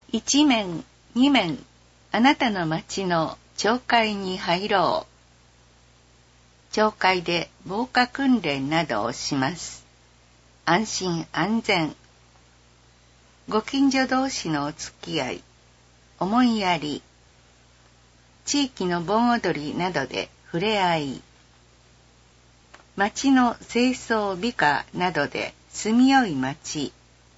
一面、二面、あなたの町の町会に入ろう。町会で防火訓練などをします。安心安全。ご近所同士のお付き合い、思いやり。地域の盆踊りなどで触れ合い。町の清掃美化などで住みよい町。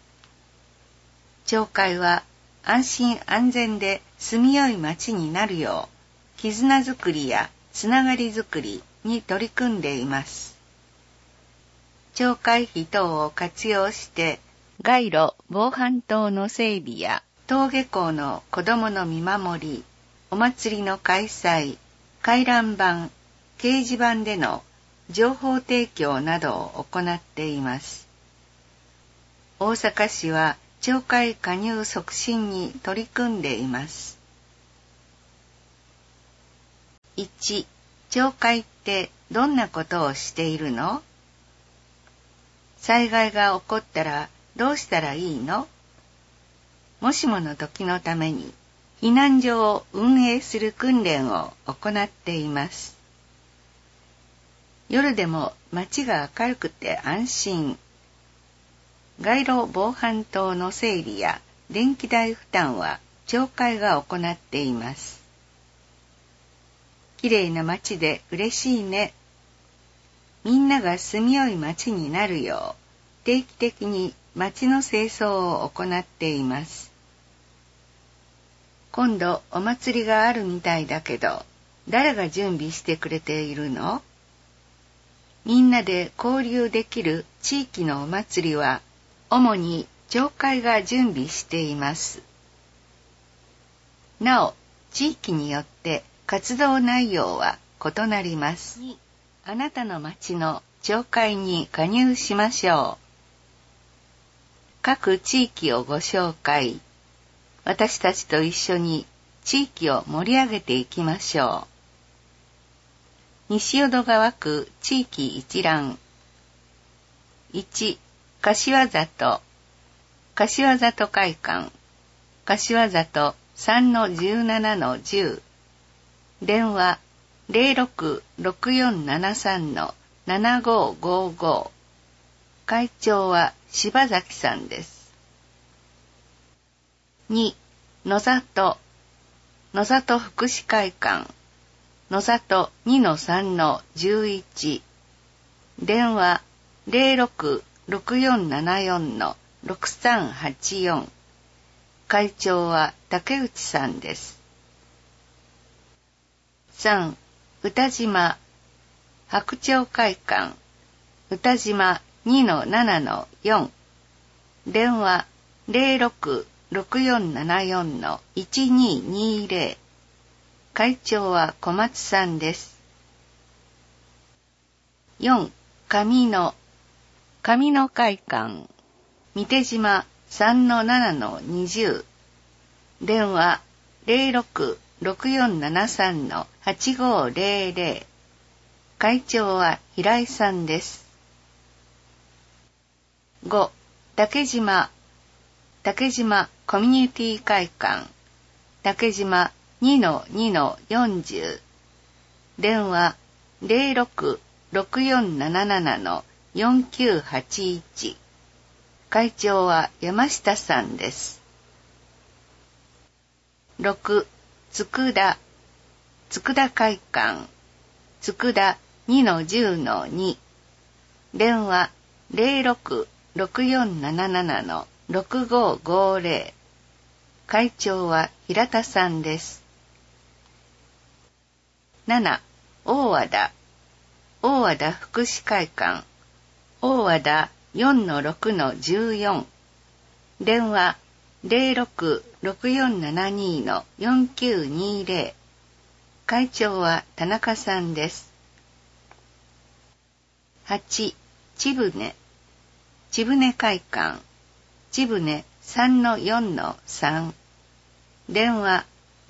町会は安心安全で住みよい町になるよう、絆づくりやつながりづくりに取り組んでいます。町会費等を活用して、街路防犯灯の整備や登下校の子どもの見守り、お祭りの開催、回覧板、掲示板での情報提供などを行っています。大阪市は町会加入促進に取り組んでいます。1. 町会ってどんなことをしているの？災害が起こったらどうしたらいいの？もしもの時のために避難所を運営する訓練を行っています。夜でも街が明るくて安心。街路防犯灯の整理や電気代負担は町会が行っています。きれいな街で嬉しいね。みんなが住みよい街になるよう定期的に街の清掃を行っています。今度お祭りがあるみたいだけど、誰が準備してくれているの？みんなで交流できる地域のお祭りは主に町会が準備しています。なお、地域によって活動内容は異なります。あなたの町の町会に加入しましょう。各地域をご紹介。私たちと一緒に地域を盛り上げていきましょう。西淀川区地域一覧。1. 柏里柏里会館柏里 3-17-10 電話 066473-7555 会長は柴崎さんです。2. 野里野里福祉会館野里 2-3-11 電話 066474-6384 会長は竹内さんです。3. 歌島白鳥会館歌島 2-7-4 電話 066474-1220 会長は小松さんです。4. 上野会館三手島 3-7-20 電話 066473-8500 会長は平井さんです。5. 竹島コミュニティ会館竹島 2-2-40 電話 066477-4981 会長は山下さんです。6. 佃会館佃 2-10-2 電話 066477-6550 会長は平田さんです。7. 大和田福祉会館大和田 4-6-14 電話 066472-4920 会長は田中さんです。8. 千船会館千船 3-4-3 電話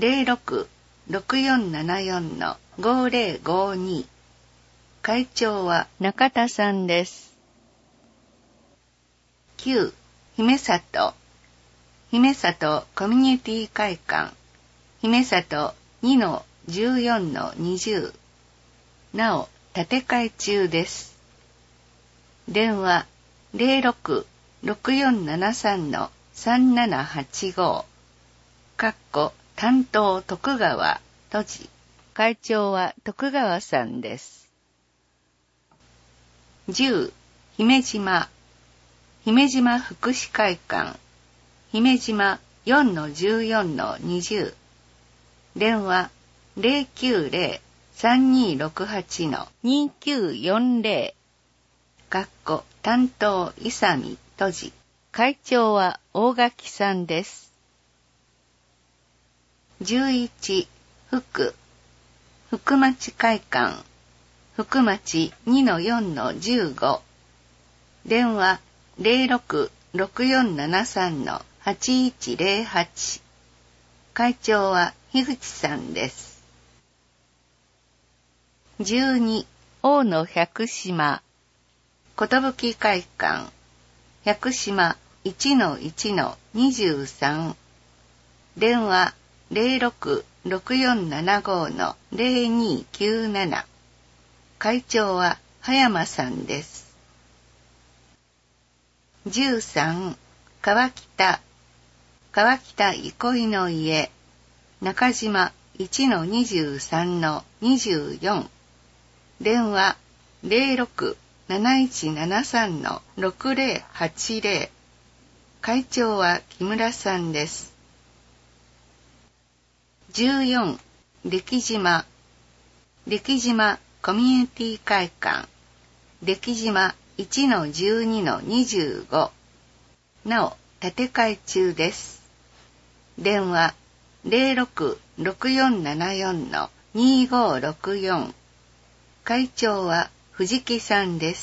066474-5052 会長は中田さんです。9. 姫里姫里コミュニティ会館、姫里 2-14-20。なお、建て替え中です。電話06-6473-3785。担当徳川閉じ。会長は徳川さんです。10、姫島福祉会館、姫島 4-14-20。電話090-3268-2940。担当伊佐美閉じ。会長は大垣さんです。11、福町会館、福町 2-4-15。電話06-6473-8108。会長は樋口さんです。12、大野百島寿会館、百島 1-1-23。電話06-6475-0297。会長は葉山さんです。13、川北憩いの家、中島 1-23-24。電話06-7173-6080。会長は木村さんです。14、歴島コミュニティ会館、歴島 1-12-25。なお、建て替え中です。電話06-6474-2564。会長は藤木さんです。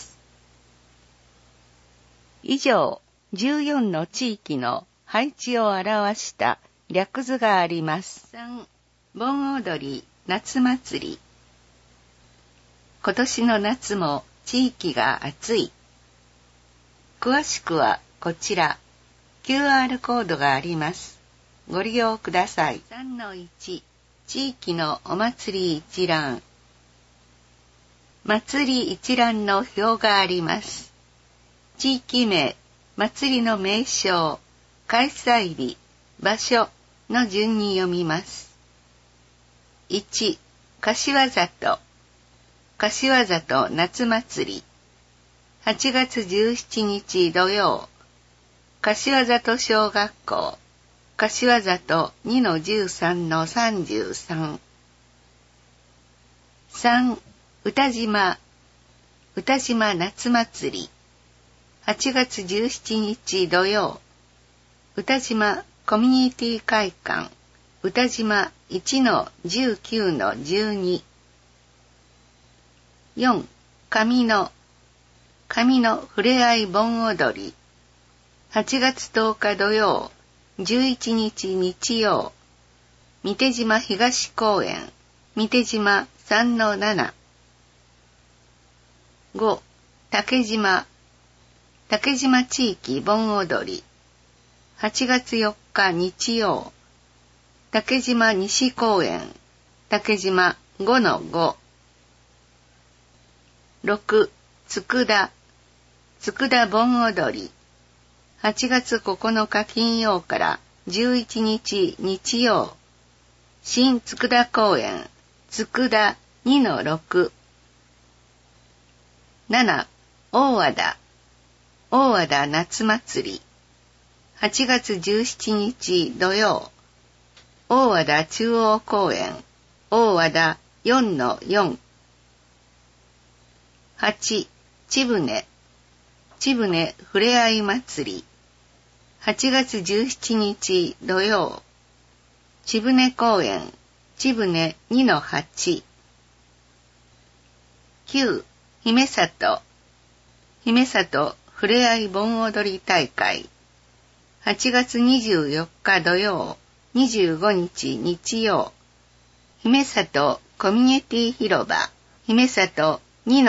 以上、14の地域の配置を表した略図があります。3、盆踊り夏祭り。今年の夏も地域が暑い。詳しくはこちら、QR コードがあります。ご利用ください。3-1、地域のお祭り一覧。祭り一覧の表があります。地域名、祭りの名称、開催日、場所の順に読みます。1、柏里夏祭り。8月17日土曜。柏里小学校、柏里 2-13-33。3、歌島夏祭り。8月17日土曜。歌島コミュニティ会館、歌島 1-19-12。4、上野ふれあい盆踊り。8月10日土曜、11日日曜。三手島東公園、三手島 3-7。5、竹島地域盆踊り。8月4日日曜。竹島西公園、竹島 5-5。6、佃盆踊り。8月9日金曜から11日日曜。新佃公園、佃 2-6。7、大和田夏祭り。8月17日土曜。大和田中央公園、大和田 4-4。8、千船ふれあい祭り。8月17日土曜。千船公園、千船 2-8。9、姫里ふれあい盆踊り大会。8月24日土曜、25日日曜。姫里コミュニティ広場、姫里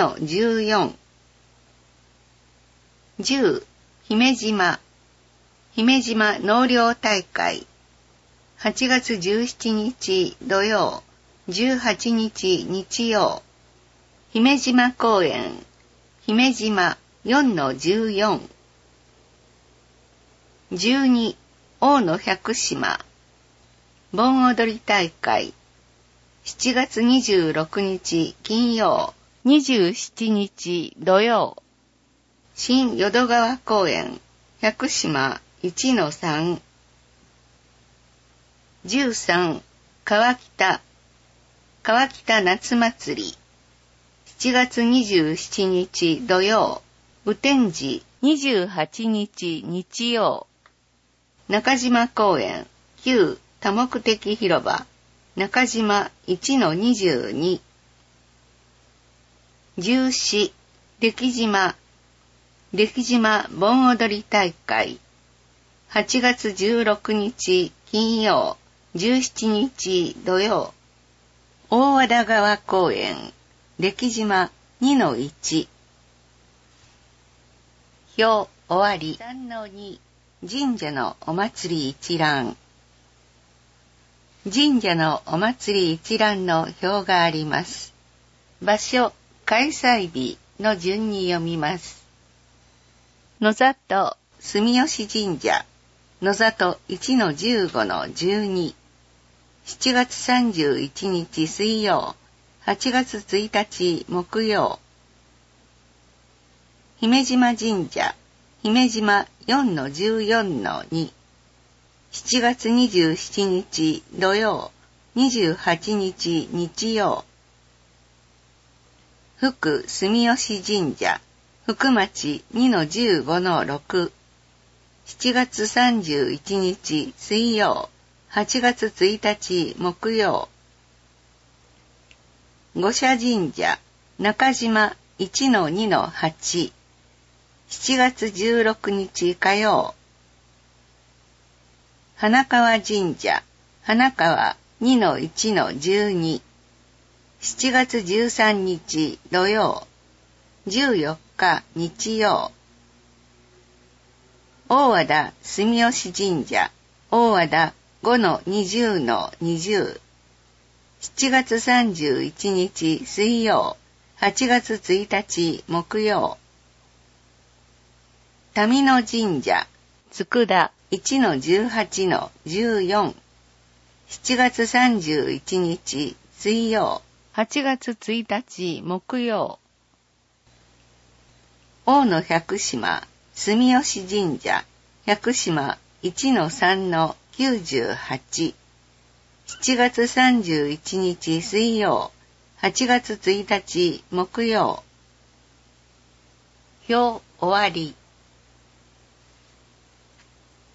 2-14。10、姫姫島納涼大会。8月17日土曜、18日日曜。姫島公園。姫島 4-14。12、大野百島。盆踊り大会。7月26日金曜、27日土曜。新淀川公園。百島 1-3。13、川北夏祭り。7月27日土曜、雨天時28日日曜。中島公園、旧多目的広場、中島 1-22。14、歴島盆踊り大会。8月16日金曜、17日土曜。大和田川公園、歴島 2-1。表終わり。3-2、神社のお祭り一覧。神社のお祭り一覧の表があります。場所、開催日の順に読みます。野里住吉神社、野里 1-15-12。7月31日水曜、8月1日木曜。姫島神社、姫島 4-14-2。7月27日土曜、28日日曜。福住吉神社、福町 2-15-6。7月31日水曜、8月1日木曜。五社神社、中島 1-2-8。7月16日火曜。花川神社、花川 2-1-12。7月13日土曜。14日日曜。大和田住吉神社、大和田 5-20-20。7月31日水曜、8月1日木曜。民野神社、佃 1-18-14。7月31日水曜、8月1日木曜。大野百島住吉神社、百島 1-3-98。7月31日水曜、8月1日木曜。表終わり。